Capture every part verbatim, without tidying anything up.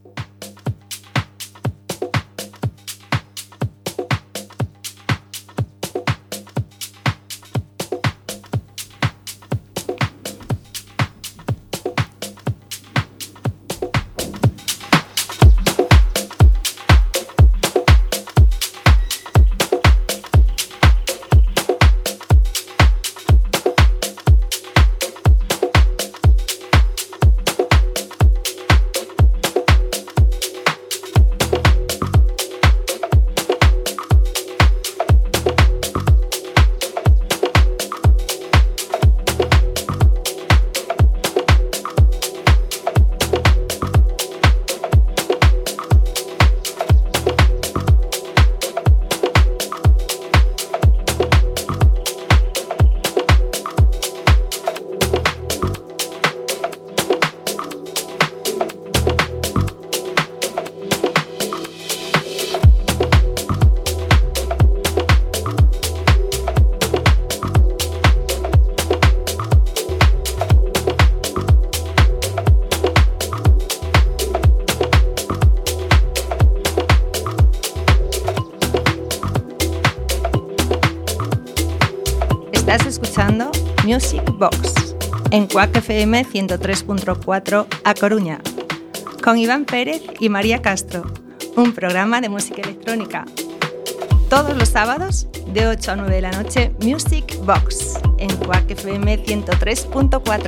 Estás escuchando Music Box en Quack F M ciento tres punto cuatro A Coruña, con Iván Pérez y María Castro, un programa de música electrónica. Todos los sábados de ocho a nueve de la noche, Music Box en Quack F M ciento tres punto cuatro.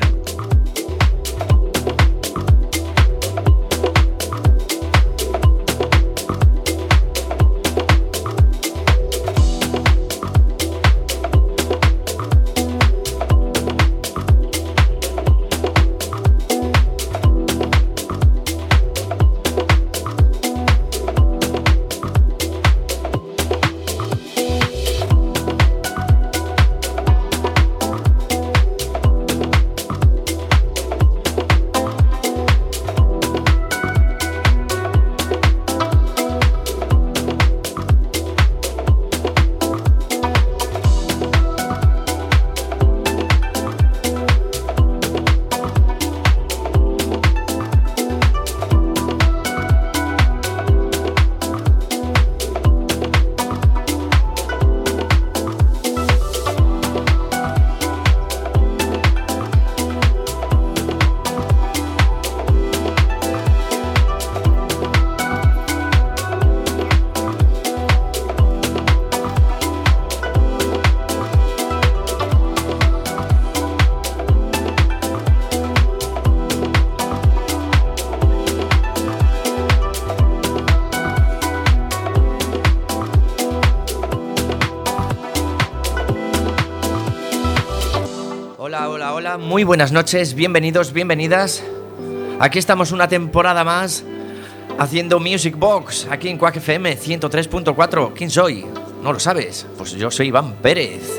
Muy buenas noches, bienvenidos, bienvenidas. Aquí estamos una temporada más haciendo Music Box aquí en Quack F M ciento tres punto cuatro. ¿Quién soy? ¿No lo sabes? Pues yo soy Iván Pérez.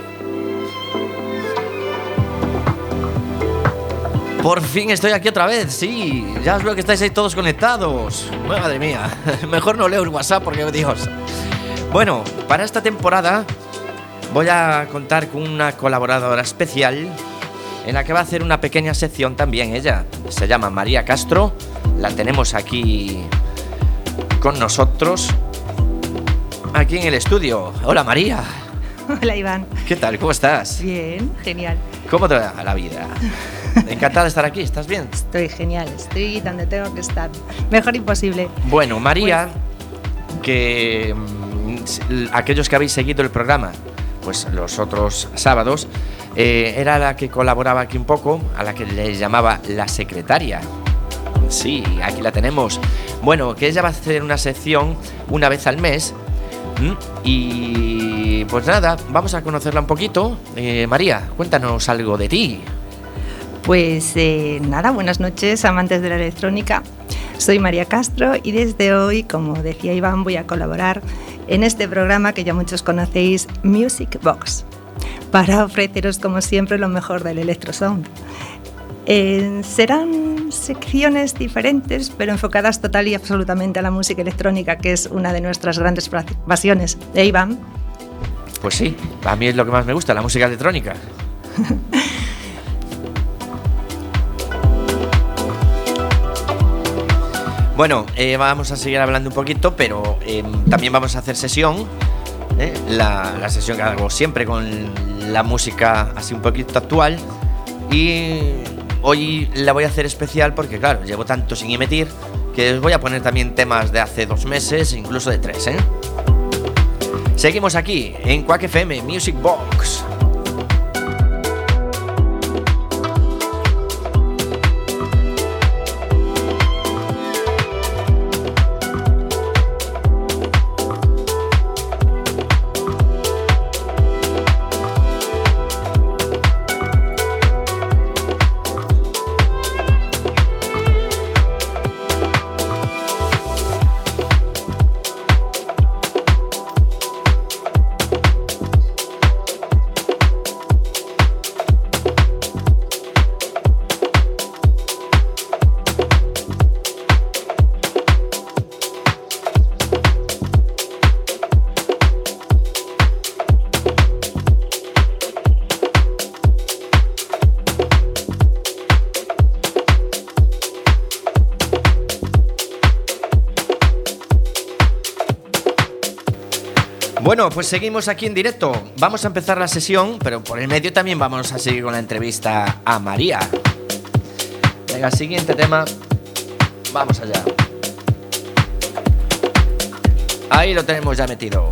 Por fin estoy aquí otra vez, sí. Ya os veo que estáis ahí todos conectados. Madre mía, mejor no leo el WhatsApp porque, Dios. Bueno, para esta temporada voy a contar con una colaboradora especial en la que va a hacer una pequeña sección también ella. Se llama María Castro, la tenemos aquí con nosotros, aquí en el estudio. Hola María. Hola Iván. ¿Qué tal? ¿Cómo estás? Bien, genial. ¿Cómo te va la vida? Encantada de estar aquí, ¿estás bien? Estoy genial, estoy donde tengo que estar. Mejor imposible. Bueno, María, pues... que mm, aquellos que habéis seguido el programa pues los otros sábados, eh, era la que colaboraba aquí un poco, a la que le llamaba la secretaria. Sí, aquí la tenemos. Bueno, que ella va a hacer una sección una vez al mes. ¿Mm? Y pues nada, vamos a conocerla un poquito. eh, María, cuéntanos algo de ti. Pues eh, nada, buenas noches, amantes de la electrónica. Soy María Castro y desde hoy, como decía Iván, voy a colaborar en este programa que ya muchos conocéis, Music Box, para ofreceros como siempre lo mejor del electrosound. Eh, serán secciones diferentes, pero enfocadas total y absolutamente a la música electrónica, que es una de nuestras grandes pasiones. ¿Eh, Iván? Pues sí, a mí es lo que más me gusta, la música electrónica. Bueno, eh, vamos a seguir hablando un poquito, pero eh, también vamos a hacer sesión, eh, la, la sesión que hago siempre con la música así un poquito actual. Y hoy la voy a hacer especial porque, claro, llevo tanto sin emitir que os voy a poner también temas de hace dos meses, incluso de tres, ¿eh? Seguimos aquí en Quack F M Music Box. Bueno, pues seguimos aquí en directo. Vamos a empezar la sesión, pero por el medio también vamos a seguir con la entrevista a María. Venga, siguiente tema. Vamos allá. Ahí lo tenemos ya metido.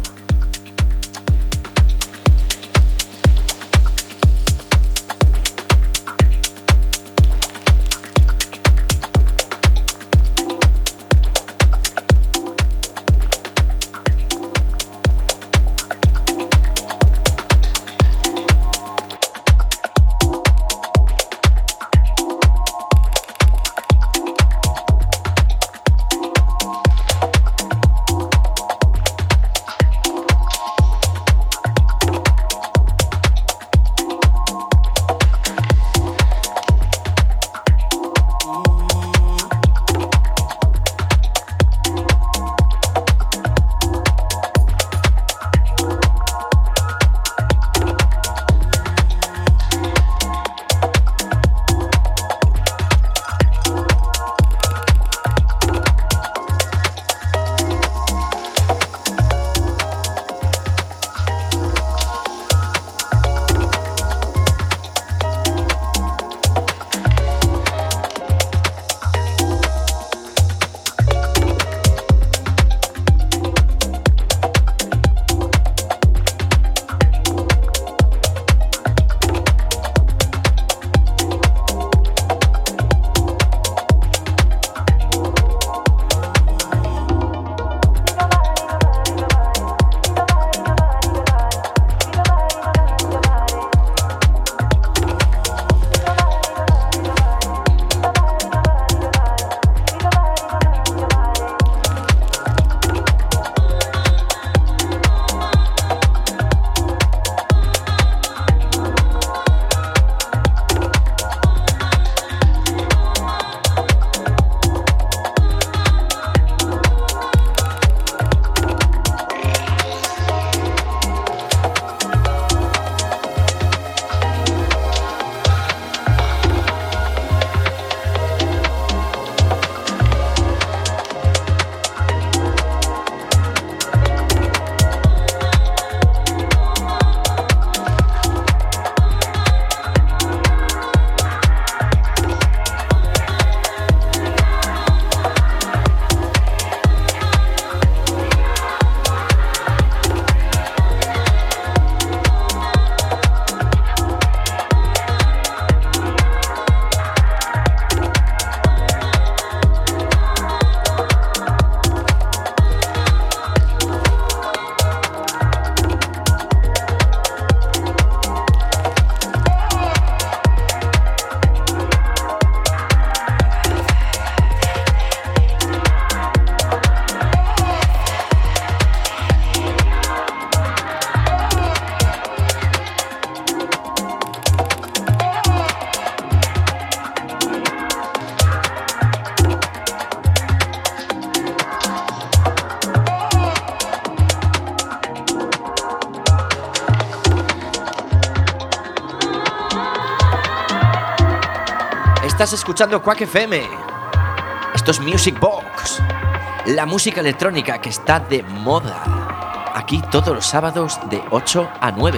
Estás escuchando Quack F M. Esto es Music Box, la música electrónica que está de moda. Aquí todos los sábados de ocho a nueve.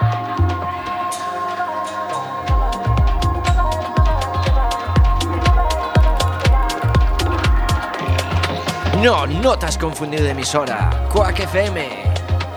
No, no te has confundido de emisora. Quack F M.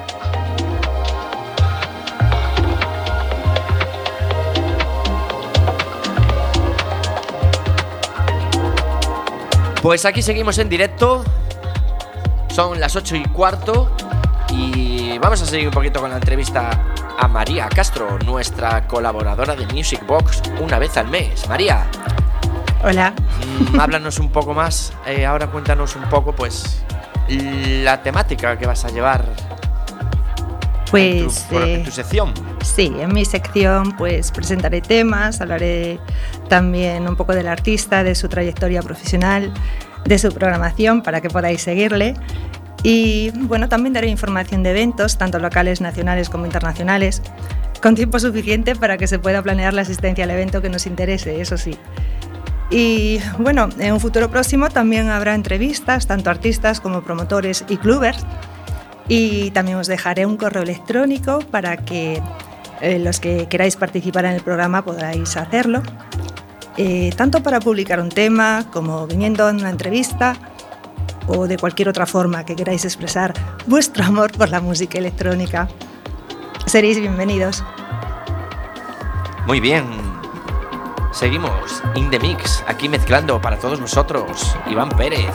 Pues aquí seguimos en directo. Son las ocho y cuarto. Y vamos a seguir un poquito con la entrevista a María Castro, nuestra colaboradora de Music Box, una vez al mes. María. Hola. Mmm, háblanos un poco más. Eh, ahora cuéntanos un poco, pues, la temática que vas a llevar. Pues. En tu, eh, en tu sección. Sí, en mi sección, pues presentaré temas, hablaré también un poco del artista, de su trayectoria profesional, de su programación para que podáis seguirle. Y bueno, también daré información de eventos, tanto locales, nacionales como internacionales, con tiempo suficiente para que se pueda planear la asistencia al evento que nos interese, eso sí. Y bueno, en un futuro próximo también habrá entrevistas, tanto artistas como promotores y clubbers. Y también os dejaré un correo electrónico para que eh, los que queráis participar en el programa podáis hacerlo, eh, tanto para publicar un tema como viniendo en una entrevista o de cualquier otra forma que queráis expresar vuestro amor por la música electrónica. Seréis bienvenidos. Muy bien. Seguimos in the mix, aquí mezclando para todos vosotros, Iván Pérez.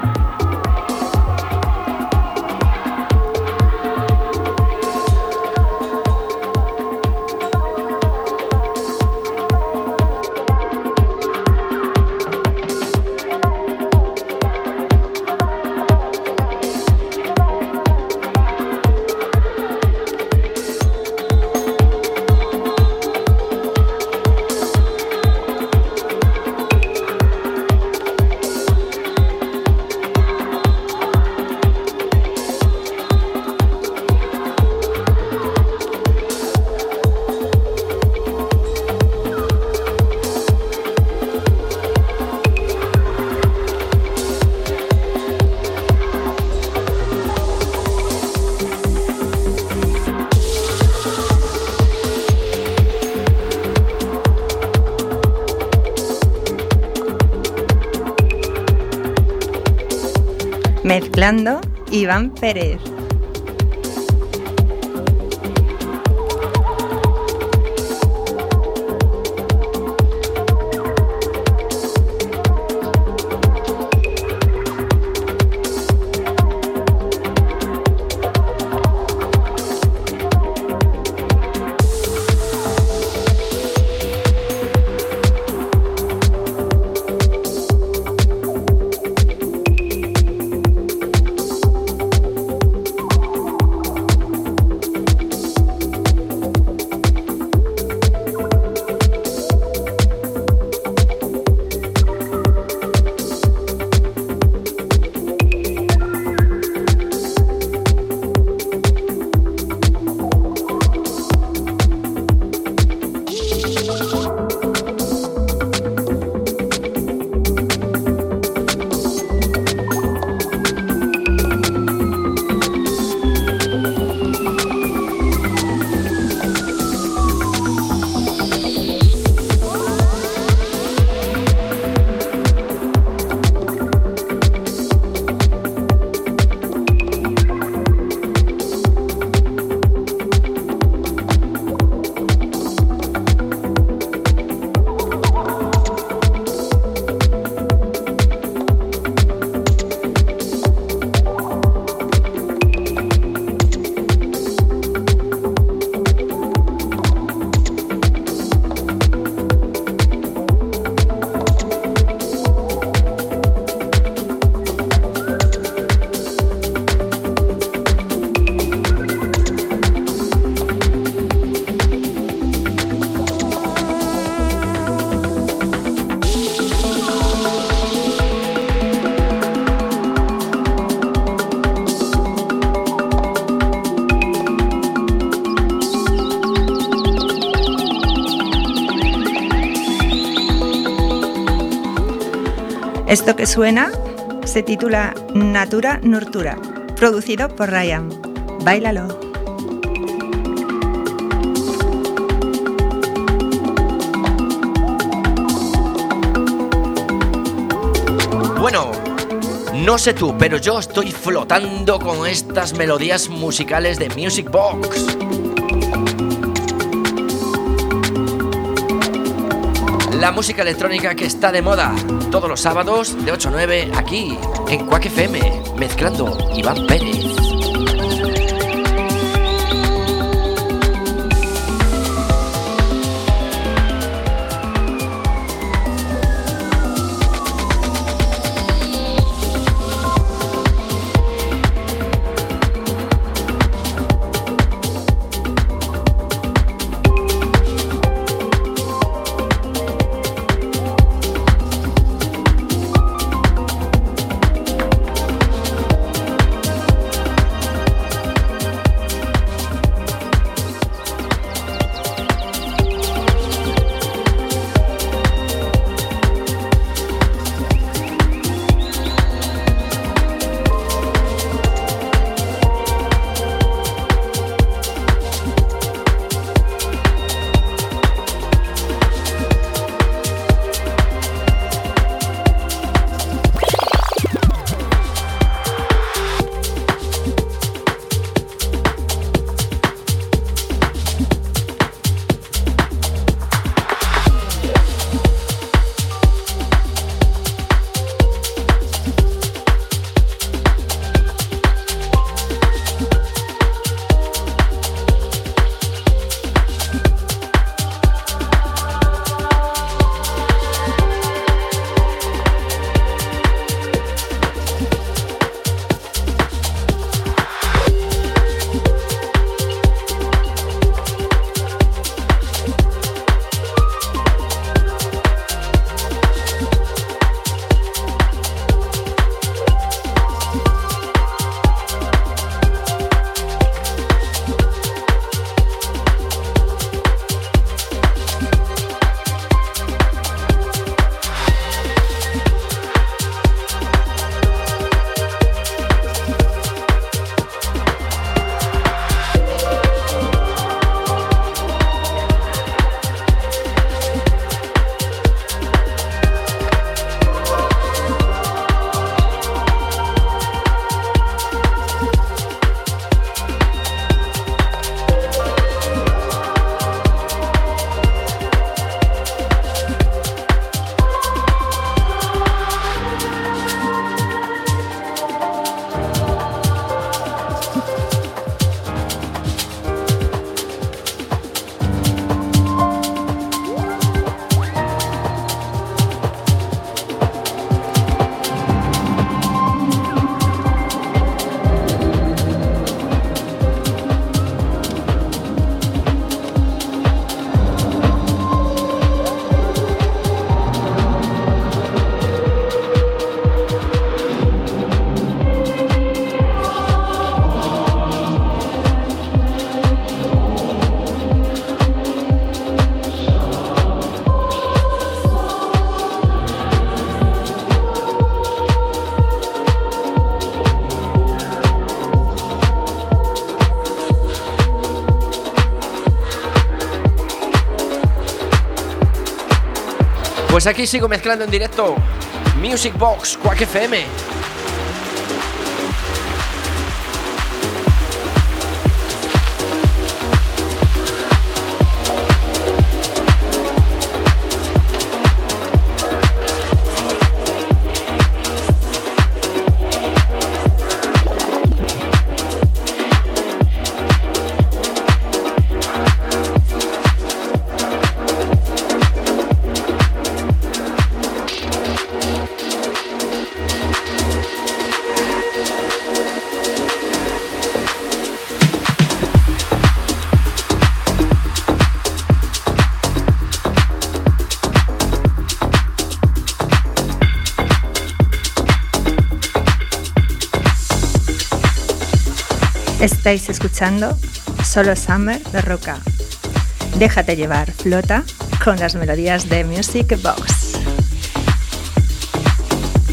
Mezclando, Iván Pérez. Esto que suena se titula Natura Nurtura, producido por Ryan. Báilalo. Bueno, no sé tú, pero yo estoy flotando con estas melodías musicales de Music Box. La música electrónica que está de moda todos los sábados de ocho a nueve aquí en Quack F M, mezclando Iván Pérez. Pues aquí sigo mezclando en directo Music Box Quack F M. Estáis escuchando Solo Summer de Roca. Déjate llevar, flota con las melodías de Music Box.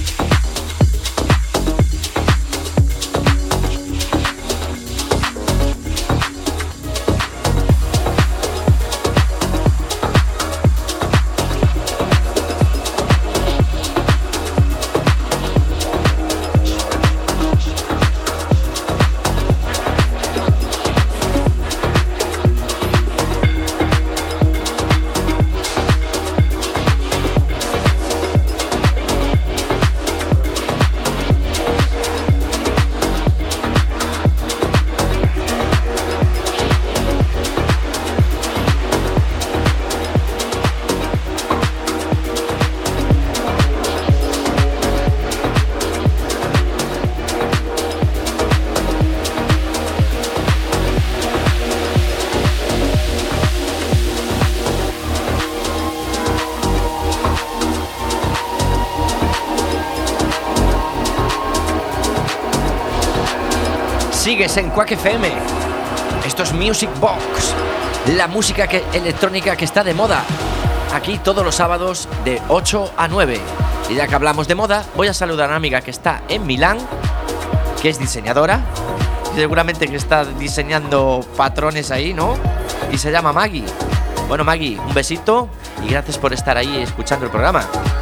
Sigues en Quack F M. Esto es Music Box, la música que, electrónica que está de moda. Aquí todos los sábados de ocho a nueve. Y ya que hablamos de moda, voy a saludar a una amiga que está en Milán, que es diseñadora. Seguramente que está diseñando patrones ahí, ¿no? Y se llama Maggie. Bueno, Maggie, un besito y gracias por estar ahí escuchando el programa.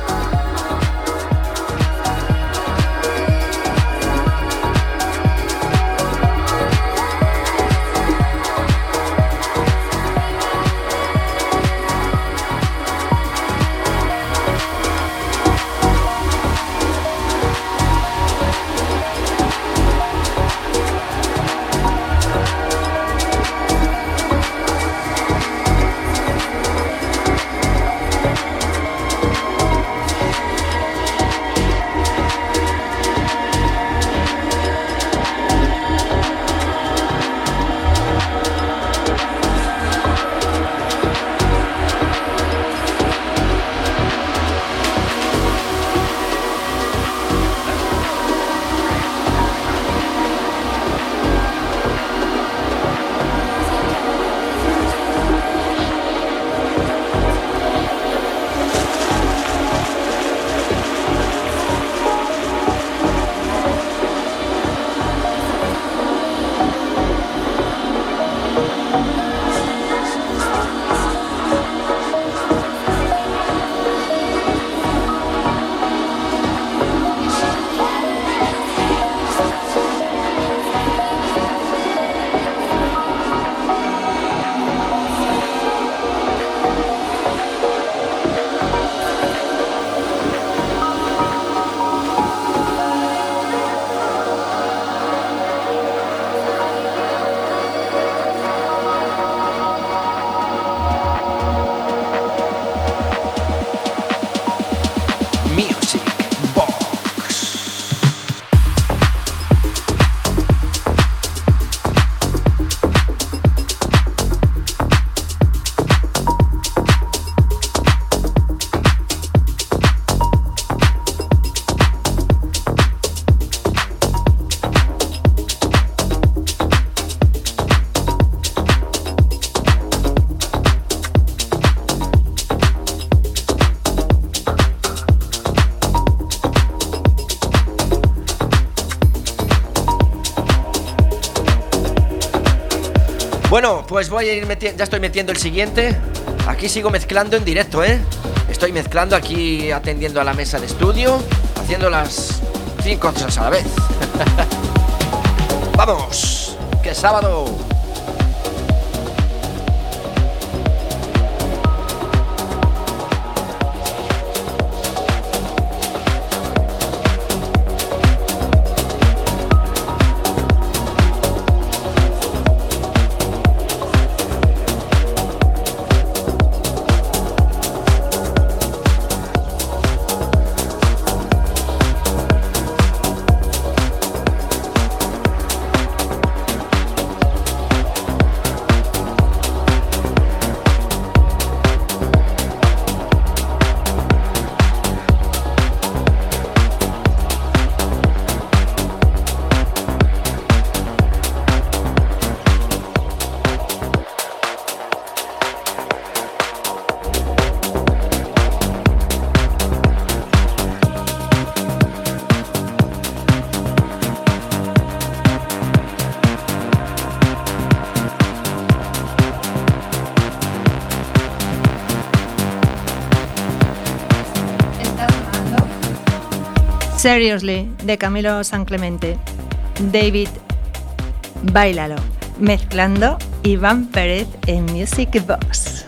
Bueno, pues voy a ir metiendo, ya estoy metiendo el siguiente. Aquí sigo mezclando en directo, ¿eh? Estoy mezclando aquí, atendiendo a la mesa de estudio, haciendo las cinco cosas a la vez. ¡Vamos! ¡Que es sábado! Seriously, de Camilo San Clemente. David, Báilalo. Mezclando Iván Pérez en Music Box.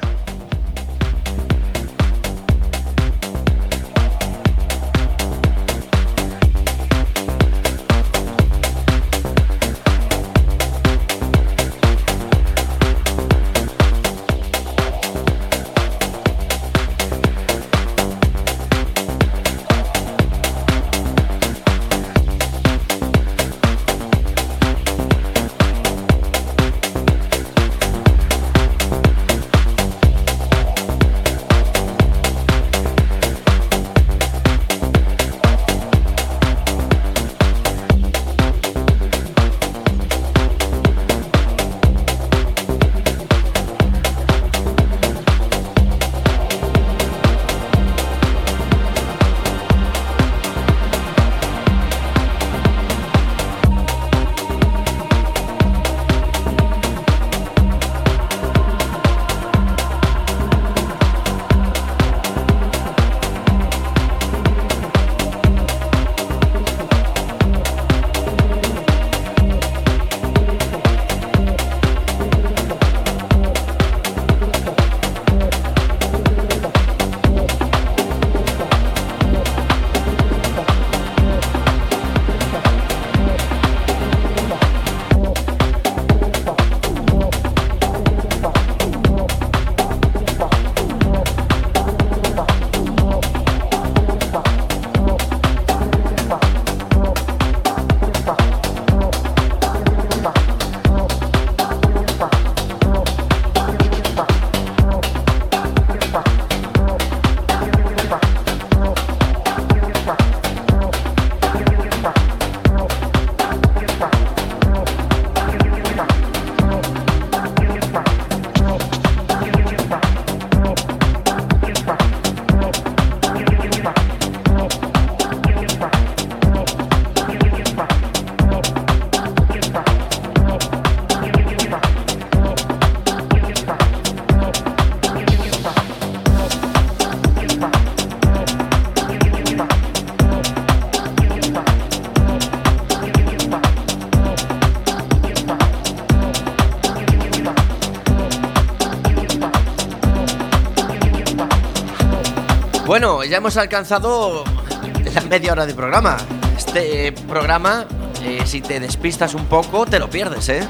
Bueno, ya hemos alcanzado la media hora de programa. Este programa, eh, si te despistas un poco, te lo pierdes, ¿eh?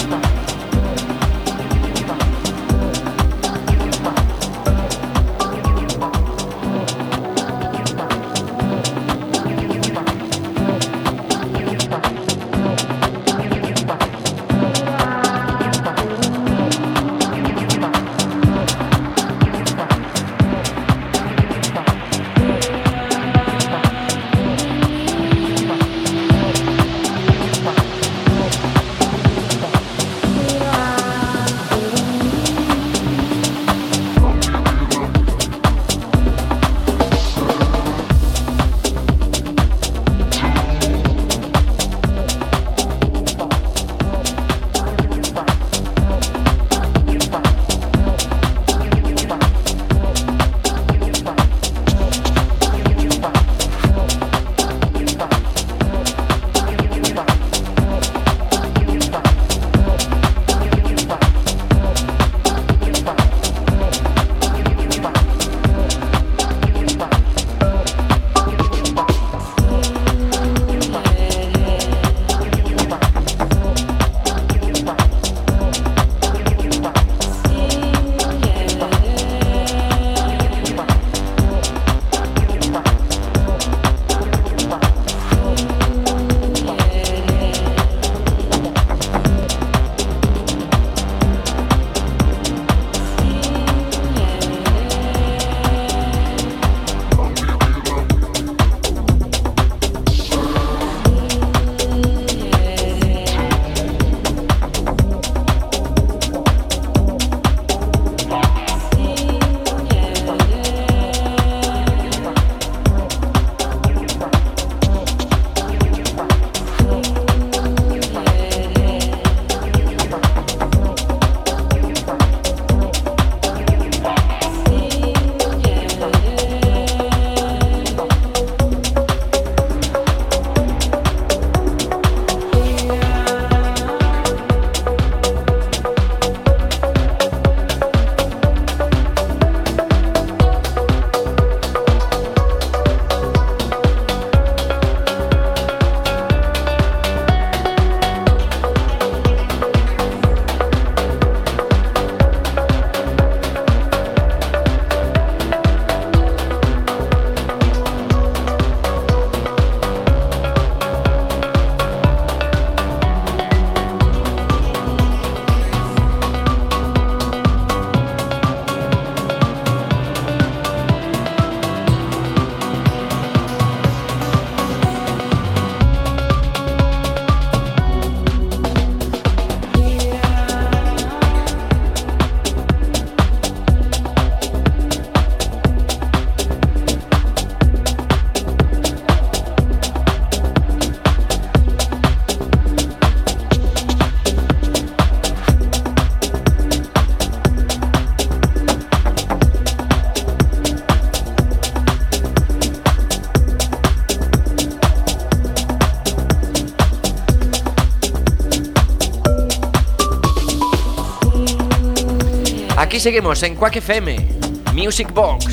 Aquí seguimos en Quack F M, Music Box.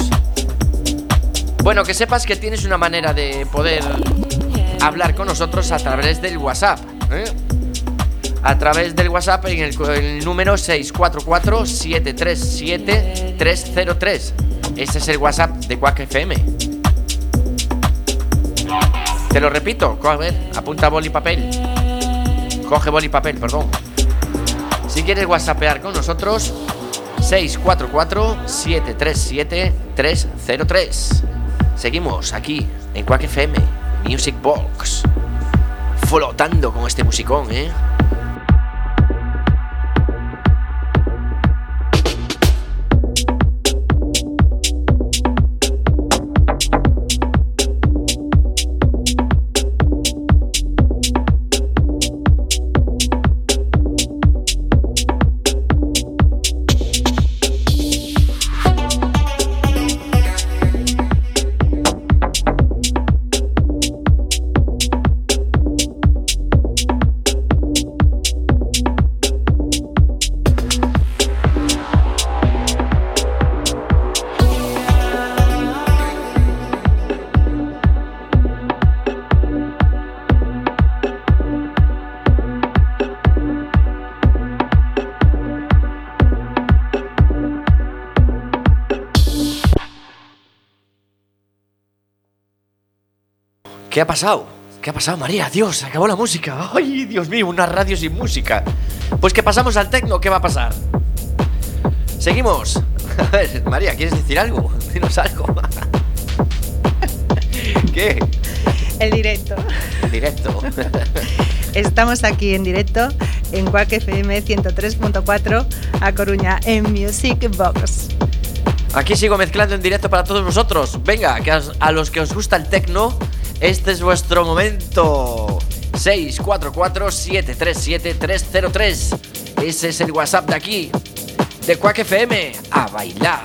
Bueno, que sepas que tienes una manera de poder hablar con nosotros a través del WhatsApp, ¿eh? A través del WhatsApp en el, el número seis cuatro cuatro, siete tres siete, tres cero tres. Ese es el WhatsApp de Quack F M. Te lo repito, a ver, apunta boli y papel. Coge boli y papel, perdón. Si quieres whatsappear con nosotros, seis cuatro cuatro, siete tres siete, tres cero tres. Seguimos aquí en Quack F M, Music Box, flotando con este musicón, ¿eh? ¿Qué ha pasado? ¿Qué ha pasado, María? Dios, se acabó la música. Ay, Dios mío, una radio sin música. Pues que pasamos al tecno, ¿qué va a pasar? Seguimos. A ver, María, ¿quieres decir algo? Dinos algo. ¿Qué? El directo. El directo. Estamos aquí en directo en Quack F M ciento tres punto cuatro a Coruña en Music Box. Aquí sigo mezclando en directo para todos vosotros. Venga, que a los que os gusta el tecno, este es vuestro momento. seis cuatro cuatro, siete tres siete, tres cero tres. Ese es el WhatsApp de aquí, de Quack F M. A bailar.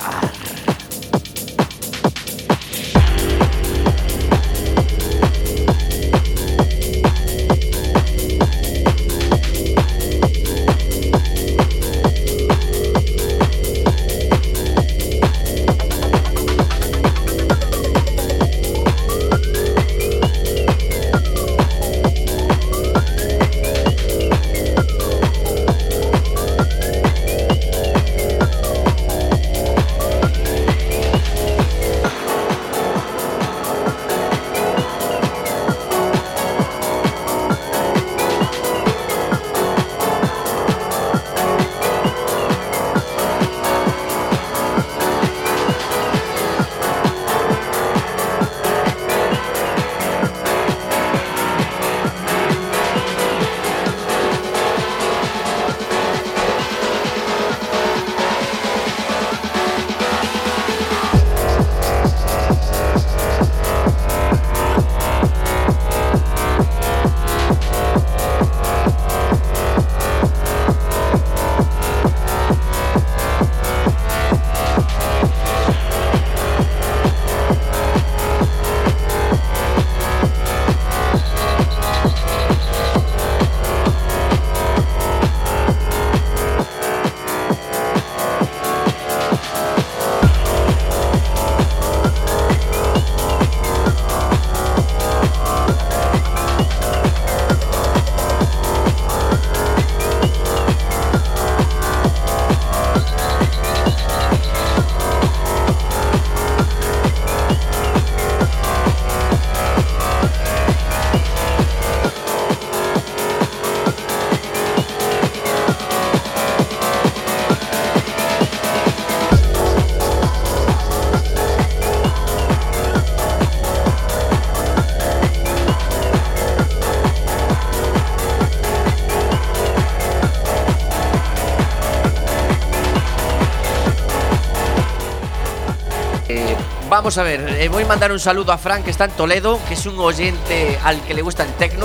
Vamos a ver, eh, voy a mandar un saludo a Frank, que está en Toledo, que es un oyente al que le gusta el tecno.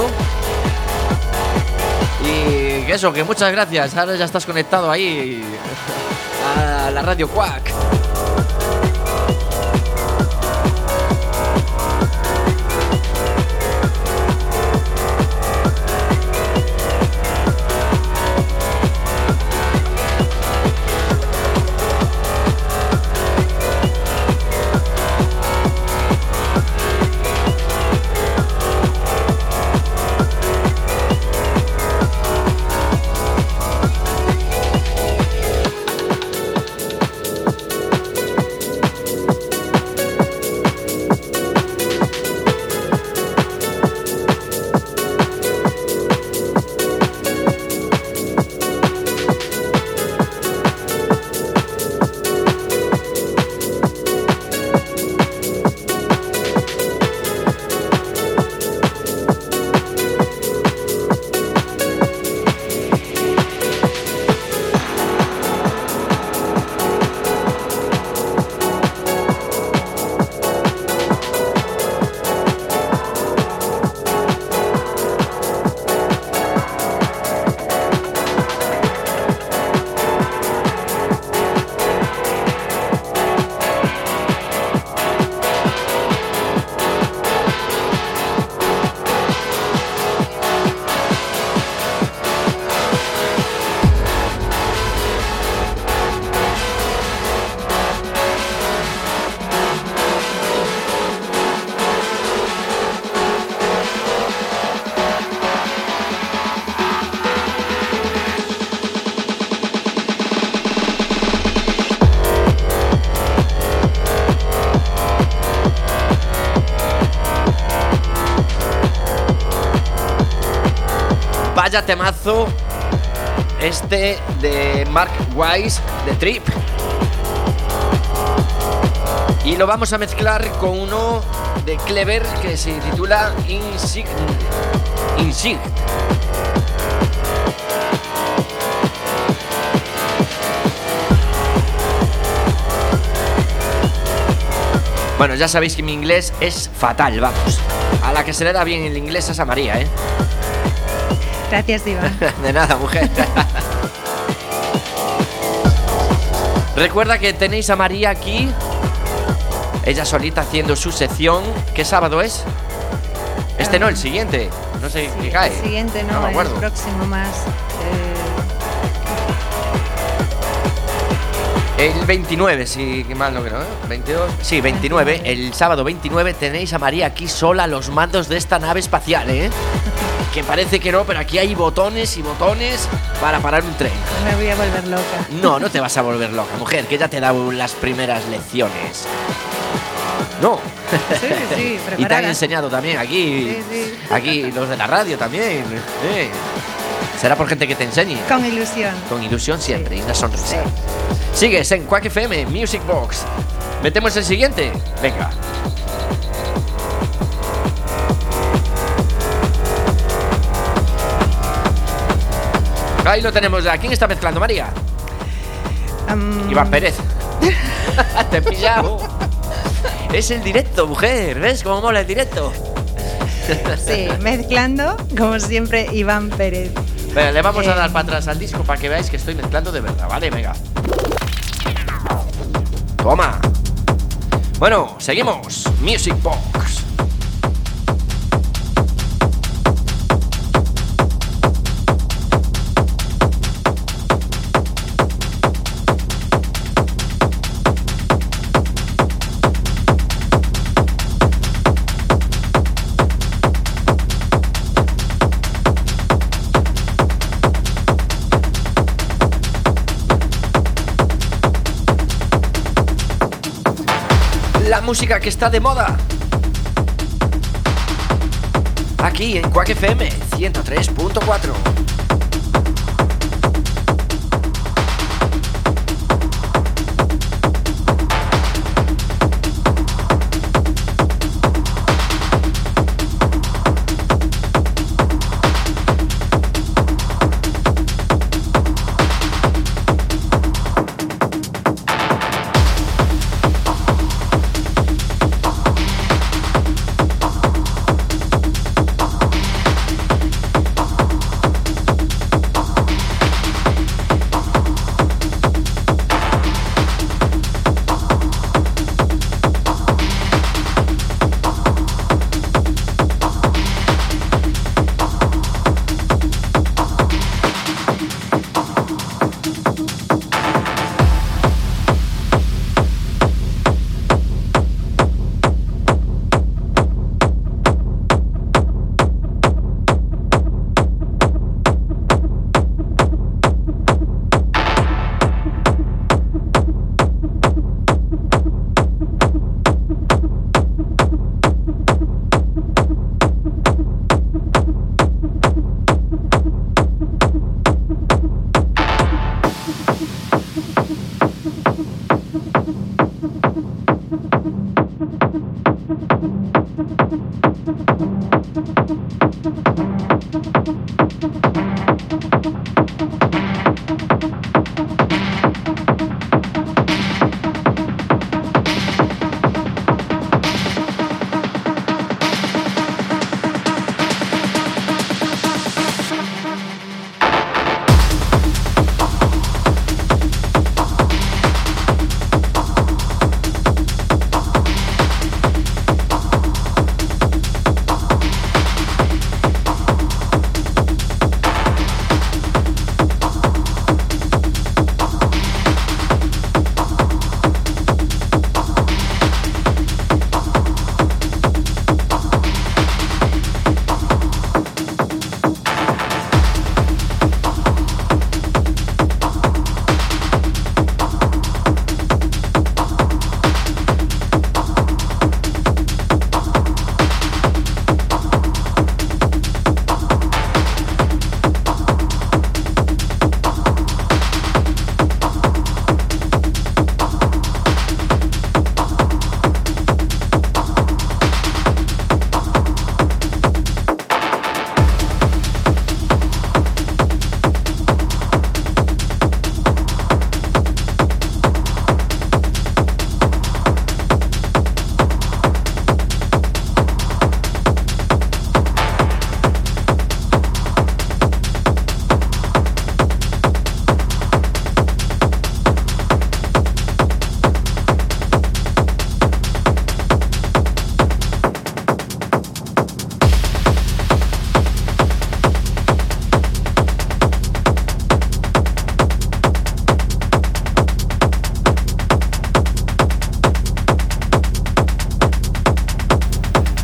Y que eso, que muchas gracias. Ahora ya estás conectado ahí a la radio Quack. Vaya temazo este de Mark Wise de Trip. Y lo vamos a mezclar con uno de Clever que se titula Insig... Insig. Bueno, ya sabéis que mi inglés es fatal, vamos. A la que se le da bien el inglés es a María, ¿eh? Gracias, Iván. De nada, mujer. Recuerda que tenéis a María aquí, ella solita haciendo su sección. ¿Qué sábado es? Este um, no, el siguiente. No sé sí, qué cae. El siguiente no, no me el próximo más. Eh... El veintinueve, si sí, mal no creo, ¿eh? veintidós. Sí, veintinueve. El sábado veintinueve tenéis a María aquí sola a los mandos de esta nave espacial, ¿eh? Que parece que no, pero aquí hay botones y botones para parar un tren. Me voy a volver loca. No, no te vas a volver loca, mujer, que ya te he dado las primeras lecciones. No. Sí, sí, preparada. Y te han enseñado también aquí. Sí, sí. Aquí los de la radio también. Sí. Será por gente que te enseñe. Con ilusión. Con ilusión siempre, sí. Y una sonrisa. Sí. Sigues en Quack F M Music Box. ¿Metemos el siguiente? Venga. Ahí lo tenemos ya. ¿Quién está mezclando, María? Um... Iván Pérez. Te he pillado. Es el directo, mujer. ¿Ves cómo mola el directo? Sí, mezclando, como siempre, Iván Pérez. Venga, le vamos eh... a dar para atrás al disco para que veáis que estoy mezclando de verdad, ¿vale? Venga. Toma. Bueno, seguimos. Music Box. Música que está de moda aquí en Quack F M ciento tres punto cuatro.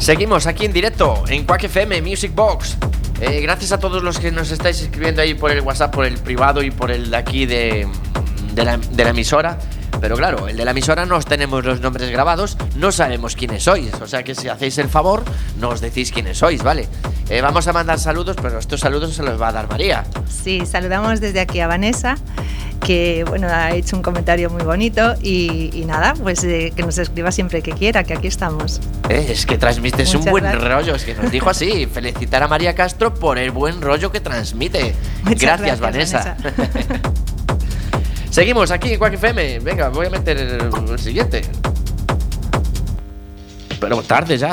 Seguimos aquí en directo en Quack F M Music Box. Eh, gracias a todos los que nos estáis escribiendo ahí por el WhatsApp, por el privado y por el de aquí de, de, la, de la emisora. Pero claro, el de la emisora no tenemos los nombres grabados, no sabemos quiénes sois. O sea que si hacéis el favor, nos decís quiénes sois, ¿vale? Eh, vamos a mandar saludos, pero estos saludos se los va a dar María. Sí, saludamos desde aquí a Vanessa, que bueno, ha hecho un comentario muy bonito. Y, y nada, pues eh, que nos escriba siempre que quiera, que aquí estamos. Eh, es que transmites Muchas un buen gracias. rollo, es que nos dijo así. Felicitar a María Castro por el buen rollo que transmite. Muchas gracias, gracias Vanessa, Vanessa. Seguimos aquí en Quack F M. Venga, voy a meter el, el siguiente. Pero tarde ya.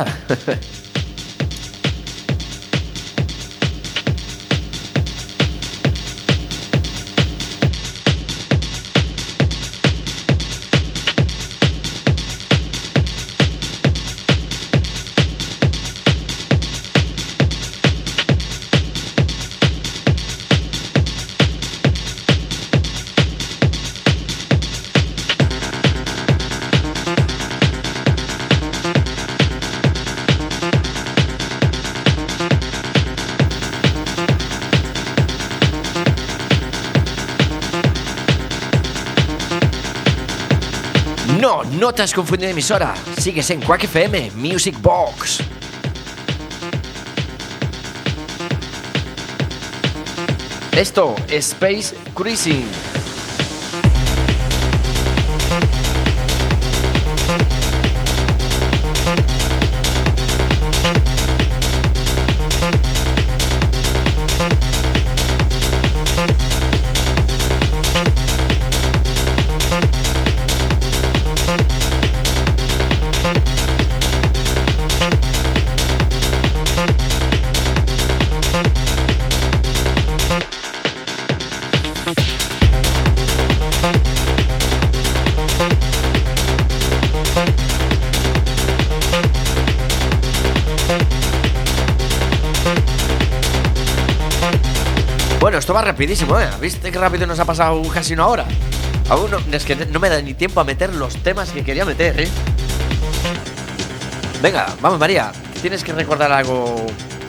No, no te has confundido de emisora. Sigues en Quack F M Music Box. Esto es Space Cruising. Bueno, esto va rapidísimo, ¿eh? ¿Viste qué rápido nos ha pasado casi una hora? Aún no, es que no me da ni tiempo a meter los temas que quería meter, ¿eh? Venga, vamos María, tienes que recordar algo.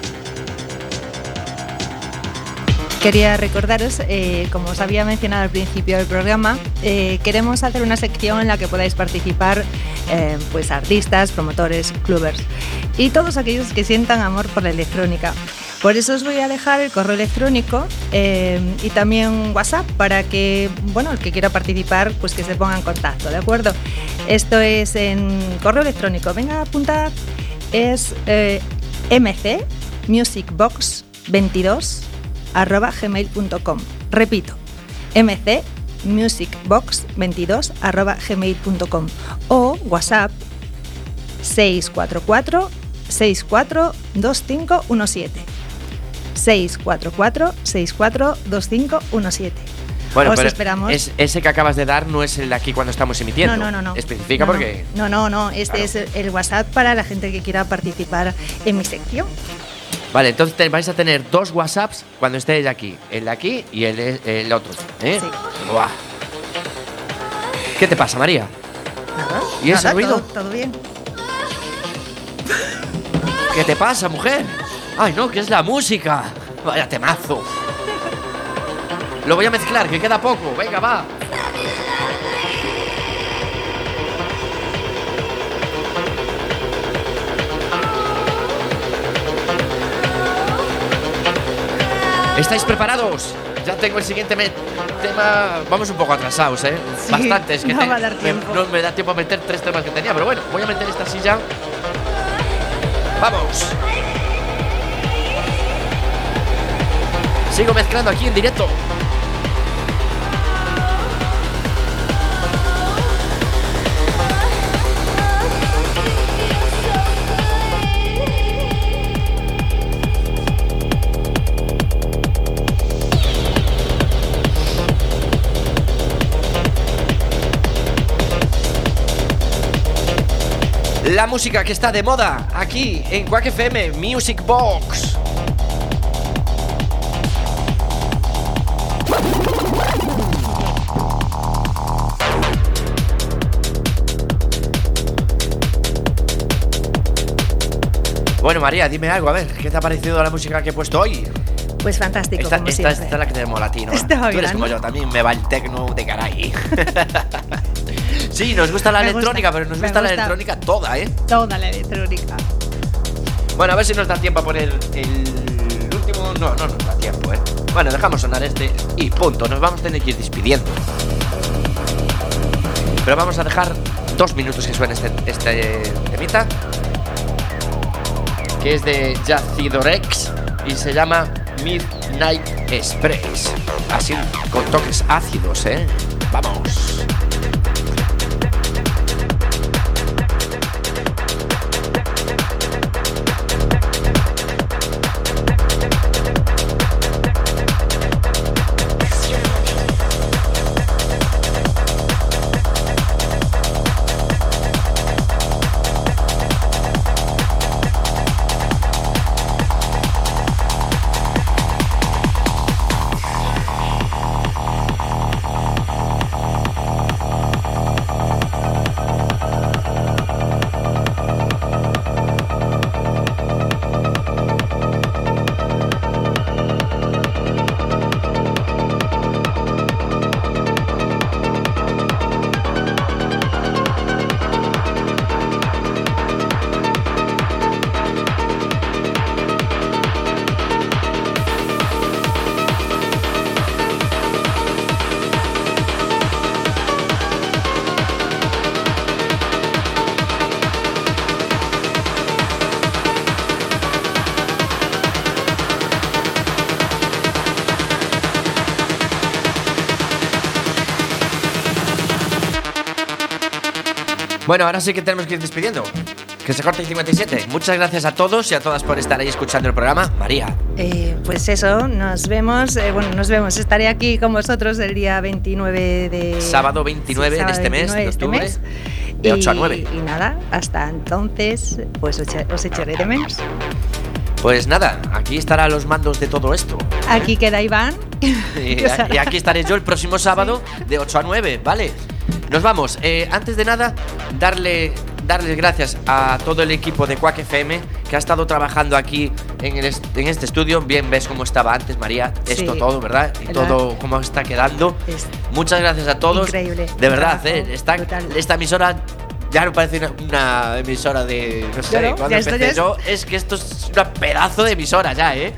Quería recordaros, eh, como os había mencionado al principio del programa, eh, queremos hacer una sección en la que podáis participar eh, pues artistas, promotores, clubbers y todos aquellos que sientan amor por la electrónica. Por eso os voy a dejar el correo electrónico eh, y también WhatsApp para que, bueno, el que quiera participar, pues que se ponga en contacto, ¿de acuerdo? Esto es en correo electrónico, venga a apuntar, es eh, mcmusicbox22 arroba gmail punto com. Repito, mcmusicbox22 arroba gmail punto com o WhatsApp seis cuatro cuatro seis cuatro dos cinco uno siete. seis cuatro cuatro seis cuatro dos cinco uno siete. Bueno, os pero esperamos. Es, ese que acabas de dar no es el de aquí cuando estamos emitiendo. No, no, no. no. Especifica no, porque. No, no, no. Este claro. es el WhatsApp para la gente que quiera participar en mi sección. Vale, entonces te, vais a tener dos WhatsApps cuando estéis aquí. El de aquí y el, el otro. ¿eh? Sí. Buah. ¿Qué te pasa, María? Nada. ¿Y ese nada, ruido? Todo, todo bien. ¿Qué te pasa, mujer? Ay, no, que es la música. Vaya temazo. Lo voy a mezclar, que queda poco. Venga, va. ¿Estáis preparados? Ya tengo el siguiente me- tema. Vamos un poco atrasados, ¿eh? Sí, Bastante. Es que no te- va a dar me, tiempo. no me da tiempo a meter tres temas que tenía. Pero bueno, voy a meter esta silla. ¡Vamos! Sigo mezclando aquí en directo. La música que está de moda aquí en Quack F M Music Box. Bueno, María, dime algo, a ver, ¿qué te ha parecido la música que he puesto hoy? Pues fantástico, esta, como esta, siempre. esta es la que te mola a ti, ¿no? Estaba Tú eres mirando. como yo, también me va el tecno de caray. Sí, nos gusta la Me electrónica, gusta, pero nos me gusta la gusta. electrónica toda, ¿eh? Toda la electrónica. Bueno, a ver si nos da tiempo a poner el último. No, no nos da tiempo, ¿eh? Bueno, dejamos sonar este y punto. Nos vamos a tener que ir despidiendo. Pero vamos a dejar dos minutos que suene este, este temita, que es de Yacidorex y se llama Midnight Express. Así con toques ácidos, ¿eh? Vamos. Bueno, ahora sí que tenemos que ir despidiendo. Que se corte el cincuenta y siete. Muchas gracias a todos y a todas por estar ahí escuchando el programa. María. Eh, pues eso, nos vemos. Eh, bueno, nos vemos. Estaré aquí con vosotros el día veintinueve de. Sábado veintinueve sí, de sábado este mes, de octubre. este mes. De ocho a Y- nueve. Y nada, hasta entonces, pues os, os echaré de menos. Pues nada, aquí estará los mandos de todo esto. Aquí queda Iván. Y, y aquí estaré yo el próximo sábado de ocho a nueve, ¿vale? Nos vamos. Eh, antes de nada, darle, darles gracias a todo el equipo de Quack F M que ha estado trabajando aquí en, el est- en este estudio. Bien, ves cómo estaba antes, María. Esto Sí. todo, ¿verdad? Y ¿Verdad? todo cómo está quedando. Es Muchas gracias a todos. increíble. De verdad, Trabajo eh, esta, brutal. esta emisora ya no parece una, una emisora de. No sé, Claro, cuando ya esto empecé ya es- yo, es que esto es una pedazo de emisora ya, ¿eh?